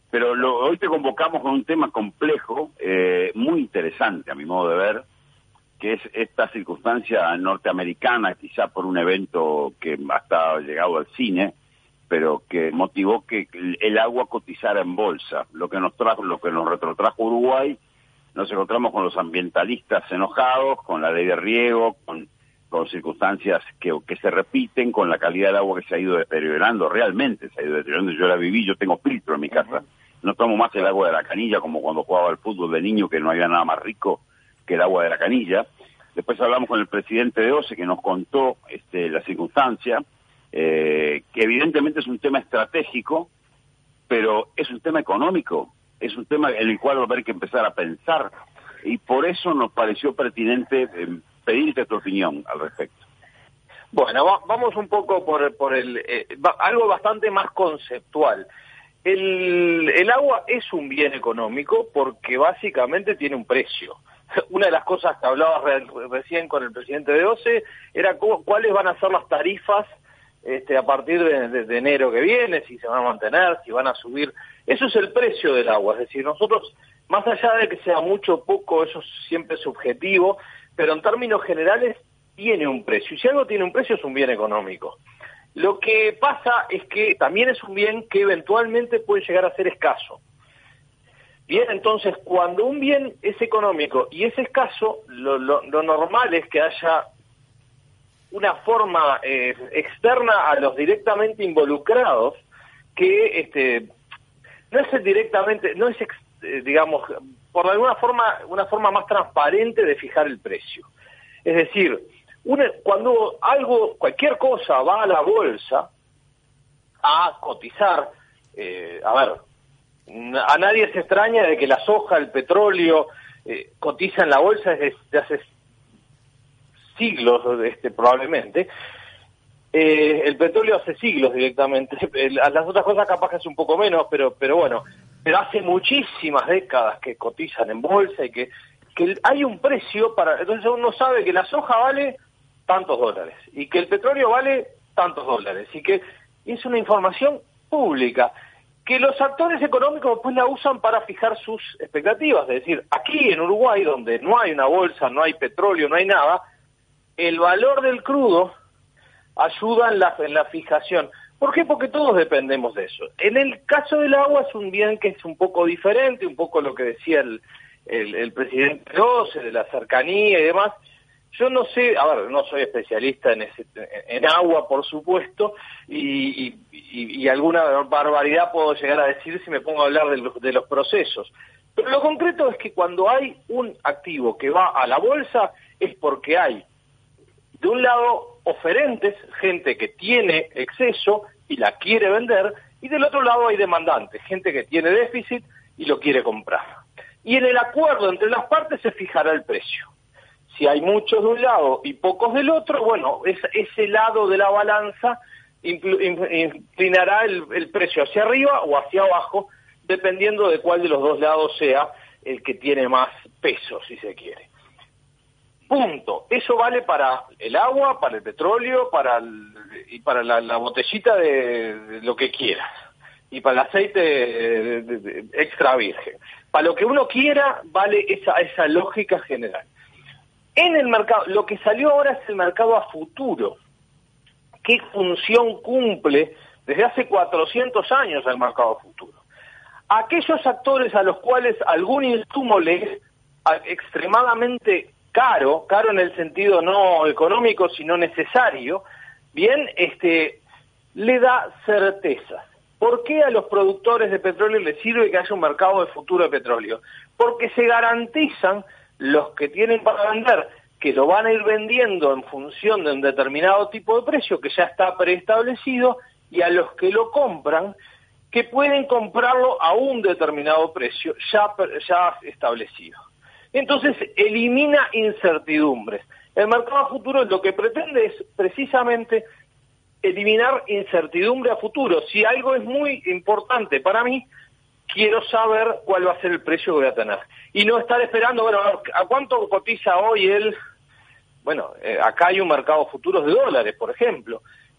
Pero hoy te convocamos con un tema complejo, muy interesante a mi modo de ver, que es esta circunstancia norteamericana, quizá por un evento que hasta llegado al cine, pero que motivó que el agua cotizara en bolsa. Lo que nos retrotrajo Uruguay, nos encontramos con los ambientalistas enojados, con la ley de riego, con circunstancias que se repiten, con la calidad del agua que se ha ido deteriorando, realmente se ha ido deteriorando. Yo la viví, yo tengo filtro en mi casa, no tomo más el agua de la canilla como cuando jugaba al fútbol de niño, que no había nada más rico que el agua de la canilla. Después hablamos con el presidente de OCE, que nos contó la circunstancia, que evidentemente es un tema estratégico, pero es un tema económico, es un tema en el cual va a haber que empezar a pensar, y por eso nos pareció pertinente pedirte tu opinión al respecto. Bueno, vamos un poco por algo bastante más conceptual. El agua es un bien económico porque básicamente tiene un precio. Una de las cosas que hablaba recién con el presidente de OCE era cuáles van a ser las tarifas a partir de enero que viene, si se van a mantener, si van a subir. Eso es el precio del agua, es decir, nosotros, más allá de que sea mucho o poco, eso siempre es subjetivo, pero en términos generales tiene un precio, y si algo tiene un precio es un bien económico. Lo que pasa es que también es un bien que eventualmente puede llegar a ser escaso. Bien, entonces, cuando un bien es económico y es escaso, lo normal es que haya una forma externa a los directamente involucrados que digamos, por alguna forma, una forma más transparente de fijar el precio. Es decir, cuando cualquier cosa va a la bolsa a cotizar, a nadie se extraña de que la soja, el petróleo, cotiza en la bolsa desde hace siglos, probablemente. El petróleo hace siglos directamente. Las otras cosas capaz que hace un poco menos, pero bueno, pero hace muchísimas décadas que cotizan en bolsa y que hay un precio para. Entonces uno sabe que la soja vale tantos dólares y que el petróleo vale tantos dólares y que es una información pública que los actores económicos pues la usan para fijar sus expectativas. Es decir, aquí en Uruguay, donde no hay una bolsa, no hay petróleo, no hay nada, el valor del crudo ayuda en la fijación. ¿Por qué? Porque todos dependemos de eso. En el caso del agua es un bien que es un poco diferente, un poco lo que decía el presidente Rosse, de la cercanía y demás. Yo no sé, no soy especialista en agua, por supuesto, y alguna barbaridad puedo llegar a decir si me pongo a hablar de los procesos. Pero lo concreto es que cuando hay un activo que va a la bolsa es porque hay, de un lado, oferentes, gente que tiene exceso y la quiere vender, y del otro lado hay demandantes, gente que tiene déficit y lo quiere comprar. Y en el acuerdo entre las partes se fijará el precio. Si hay muchos de un lado y pocos del otro, bueno, ese lado de la balanza inclinará el precio hacia arriba o hacia abajo, dependiendo de cuál de los dos lados sea el que tiene más peso, si se quiere. Punto. Eso vale para el agua, para el petróleo, y para la botellita de lo que quieras, y para el aceite extra virgen. Para lo que uno quiera, vale esa lógica general. En el mercado, lo que salió ahora es el mercado a futuro. ¿Qué función cumple desde hace 400 años el mercado a futuro? Aquellos actores a los cuales algún insumo les es extremadamente caro en el sentido no económico, sino necesario, bien, le da certeza. ¿Por qué a los productores de petróleo les sirve que haya un mercado de futuro de petróleo? Porque se garantizan los que tienen para vender, que lo van a ir vendiendo en función de un determinado tipo de precio que ya está preestablecido, y a los que lo compran, que pueden comprarlo a un determinado precio ya establecido. Entonces elimina incertidumbres. El mercado a futuro lo que pretende es precisamente eliminar incertidumbre a futuro. Si algo es muy importante para mí, quiero saber cuál va a ser el precio que voy a tener. Y no estar esperando, ¿a cuánto cotiza hoy acá hay un mercado de futuros de dólares, por ejemplo.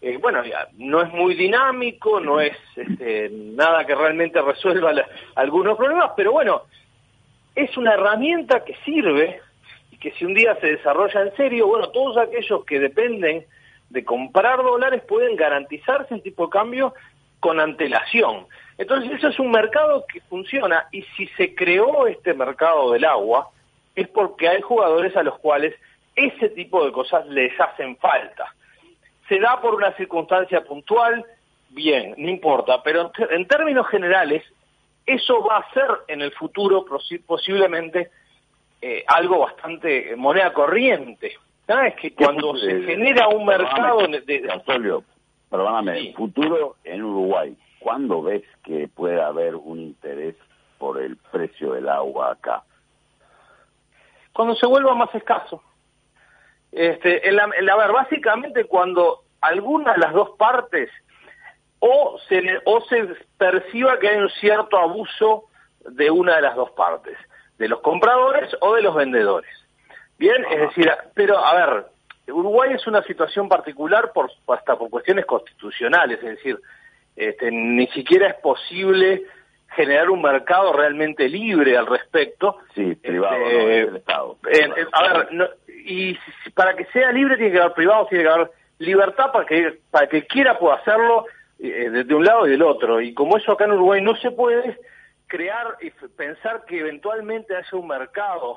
bueno, no es muy dinámico, no es nada que realmente resuelva algunos problemas, pero bueno, es una herramienta que sirve y que si un día se desarrolla en serio, bueno, todos aquellos que dependen de comprar dólares pueden garantizarse un tipo de cambio con antelación. Entonces eso es un mercado que funciona, y si se creó este mercado del agua es porque hay jugadores a los cuales ese tipo de cosas les hacen falta. Se da por una circunstancia puntual, bien, no importa, pero en términos generales eso va a ser en el futuro posiblemente algo bastante moneda corriente. ¿Sabes? Que cuando se genera un mercado... Antonio, perdóname, sí. Futuro en Uruguay, ¿cuándo ves que puede haber un interés por el precio del agua acá? Cuando se vuelva más escaso. A ver, básicamente cuando alguna de las dos partes o se perciba que hay un cierto abuso de una de las dos partes, de los compradores o de los vendedores. Bien, es decir, pero a ver, Uruguay es una situación particular hasta por cuestiones constitucionales, es decir, ni siquiera es posible generar un mercado realmente libre al respecto. Sí, privado, no, es el Estado. A ver, y para que sea libre tiene que haber privado, tiene que haber libertad para que el quiera pueda hacerlo de un lado y del otro. Y como eso acá en Uruguay no se puede crear y pensar que eventualmente haya un mercado,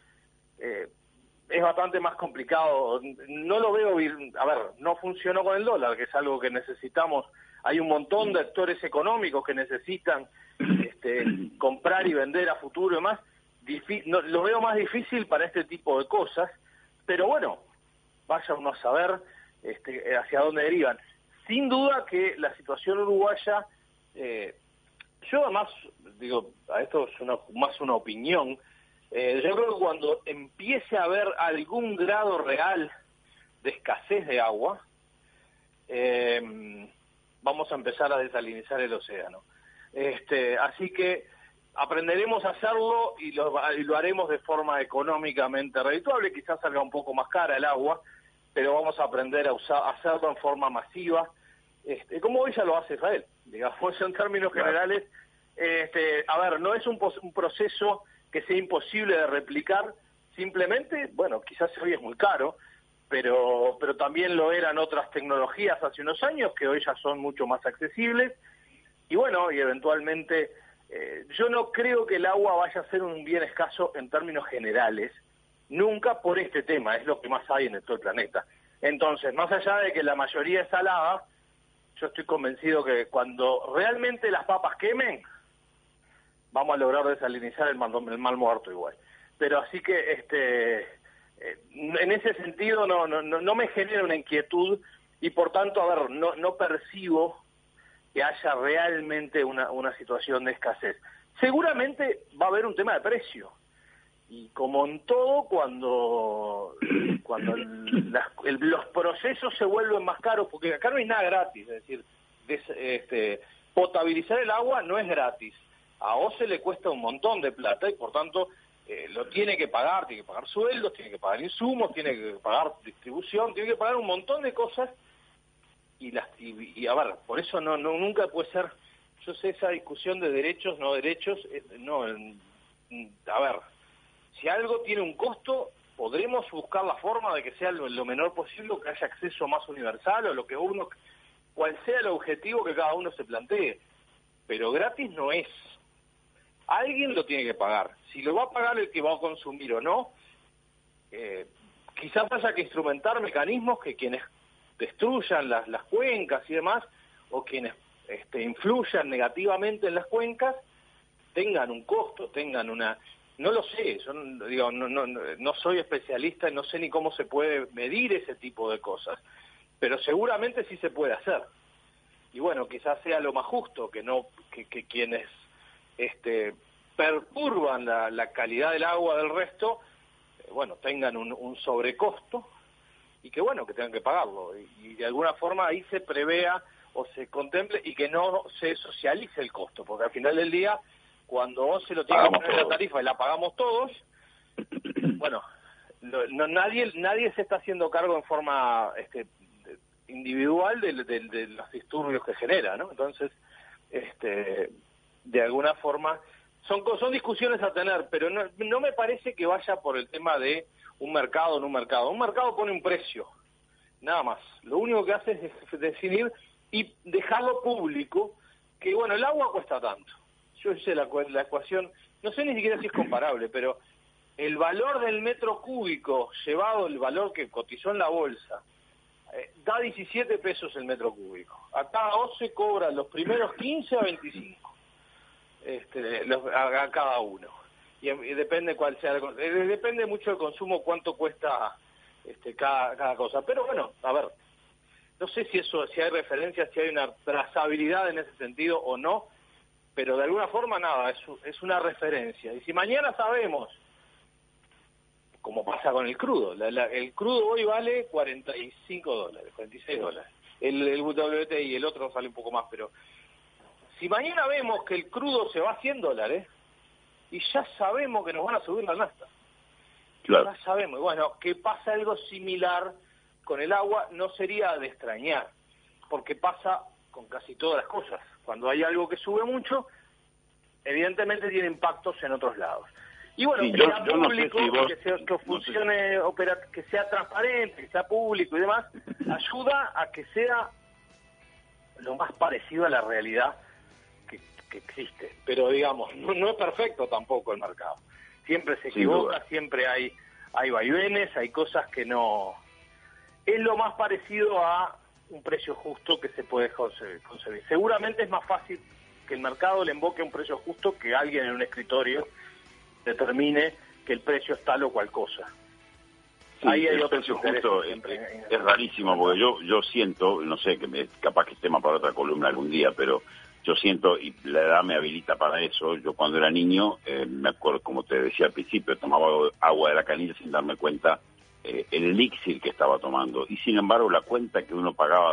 es bastante más complicado. No lo veo, a ver, no funcionó con el dólar, que es algo que necesitamos. Hay un montón de actores económicos que necesitan comprar y vender a futuro y demás. Lo veo más difícil para este tipo de cosas, pero bueno, vaya uno a saber hacia dónde derivan. Sin duda que la situación uruguaya, yo además, digo, a esto es más una opinión, yo creo que cuando empiece a haber algún grado real de escasez de agua, vamos a empezar a desalinizar el océano. Así que aprenderemos a hacerlo y lo haremos de forma económicamente redituable. Quizás salga un poco más cara el agua, pero vamos a aprender a hacerlo en forma masiva, como hoy ya lo hace Israel, digamos, en términos generales. A ver, no es un proceso que sea imposible de replicar, simplemente, bueno, quizás hoy es muy caro, pero también lo eran otras tecnologías hace unos años que hoy ya son mucho más accesibles. Y bueno, y eventualmente, yo no creo que el agua vaya a ser un bien escaso en términos generales, nunca por este tema, es lo que más hay en todo el planeta. Entonces, más allá de que la mayoría es salada, yo estoy convencido que cuando realmente las papas quemen, vamos a lograr desalinizar el mal muerto igual. Pero así que, en ese sentido no me genera una inquietud y por tanto, a ver, no percibo que haya realmente una situación de escasez. Seguramente va a haber un tema de precio. Y como en todo, cuando los procesos se vuelven más caros, porque acá no hay nada gratis, es decir, potabilizar el agua no es gratis. A OCE le cuesta un montón de plata y por tanto lo tiene que pagar sueldos, tiene que pagar insumos, tiene que pagar distribución, tiene que pagar un montón de cosas. Y a ver, por eso nunca puede ser, yo sé esa discusión de derechos, no derechos, a ver, si algo tiene un costo, podremos buscar la forma de que sea lo menor posible, que haya acceso más universal o cual sea el objetivo que cada uno se plantee, pero gratis no es. Alguien lo tiene que pagar. Si lo va a pagar el que va a consumir o no, quizás haya que instrumentar mecanismos que quienes destruyan las cuencas y demás, o quienes influyan negativamente en las cuencas, tengan un costo, tengan una... No lo sé, yo digo, no soy especialista y no sé ni cómo se puede medir ese tipo de cosas, pero seguramente sí se puede hacer. Y bueno, quizás sea lo más justo, que quienes perturban la calidad del agua del resto, bueno, tengan un sobrecosto y que bueno, que tengan que pagarlo. Y de alguna forma ahí se prevea o se contemple y que no se socialice el costo, porque al final del día, cuando se lo tiene que poner en la tarifa y la pagamos todos, bueno, nadie se está haciendo cargo en forma individual de los disturbios que genera, ¿no? Entonces, de alguna forma, son discusiones a tener, pero no me parece que vaya por el tema de un mercado o no un mercado. Un mercado pone un precio, nada más. Lo único que hace es definir y dejarlo público, que bueno, el agua cuesta tanto. Yo hice la ecuación, no sé ni siquiera si es comparable, pero el valor del metro cúbico llevado el valor que cotizó en la bolsa, da 17 pesos el metro cúbico. Acá OCE cobra los primeros 15 a 25 a cada uno. Y depende cuál sea depende mucho del consumo, cuánto cuesta cada cosa. Pero bueno, a ver, no sé si hay referencia, si hay una trazabilidad en ese sentido o no, pero de alguna forma nada, es una referencia. Y si mañana sabemos, como pasa con el crudo, el crudo hoy vale $45, $46. El WTI, el otro sale un poco más, pero si mañana vemos que el crudo se va a $100, y ya sabemos que nos van a subir la nafta. Claro. Ya sabemos. Y bueno, que pasa algo similar con el agua no sería de extrañar, porque pasa con casi todas las cosas. Cuando hay algo que sube mucho, evidentemente tiene impactos en otros lados. Y bueno, sí, que sea público, no sé si que funcione, que sea transparente, que sea público y demás, ayuda a que sea lo más parecido a la realidad que existe. Pero digamos, no es perfecto tampoco el mercado. Siempre se equivoca, siempre hay vaivenes, hay cosas que no... Es lo más parecido a un precio justo que se puede concebir. Seguramente es más fácil que el mercado le invoque un precio justo que alguien en un escritorio determine que el precio es tal o cual cosa. Sí, ahí hay otro precio justo, es rarísimo, porque yo siento, no sé, capaz que es tema para otra columna algún día, pero yo siento, y la edad me habilita para eso, yo cuando era niño, me acuerdo, como te decía al principio, tomaba agua de la canilla sin darme cuenta el elixir que estaba tomando, y sin embargo la cuenta que uno pagaba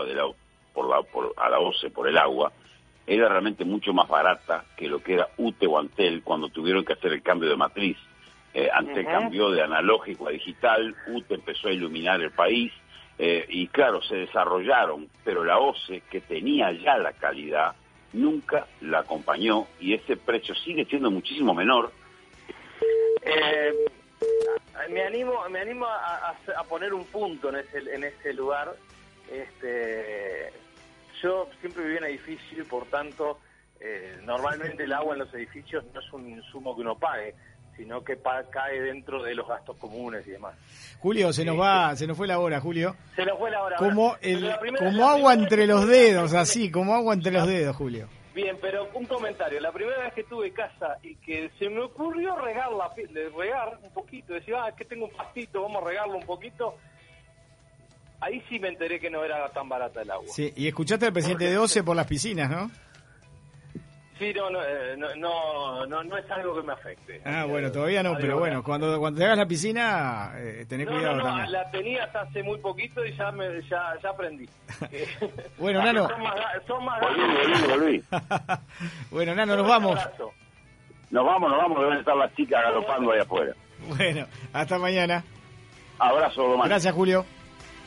a la OCE por el agua era realmente mucho más barata que lo que era UTE o Antel cuando tuvieron que hacer el cambio de matriz. Antel cambió de analógico a digital, UTE empezó a iluminar el país, y claro, se desarrollaron, pero la OCE, que tenía ya la calidad, nunca la acompañó, y ese precio sigue siendo muchísimo menor. Me animo a poner un punto en ese lugar. Yo siempre viví en edificio y por tanto normalmente el agua en los edificios no es un insumo que uno pague, sino que cae dentro de los gastos comunes y demás. Julio, se nos fue la hora, Julio. Se nos fue la hora. Como agua entre los dedos, así, como agua entre los dedos, Julio. Bien, pero un comentario. La primera vez que tuve casa y que se me ocurrió regar un poquito, decir, que tengo un pastito, vamos a regarlo un poquito. Ahí sí me enteré que no era tan barata el agua. Sí, y escuchaste al presidente de OCE por las piscinas, ¿no? Sí, no es algo que me afecte. Bueno, todavía no, pero bueno, cuando te hagas la piscina, tenés cuidado también. La tenía hasta hace muy poquito y ya aprendí. Bueno, Nano. Son más Volví. Bueno, Nano, nos vamos. Nos vamos, deben estar las chicas galopando ahí afuera. Bueno, hasta mañana. Abrazo, Domán. Gracias, Julio.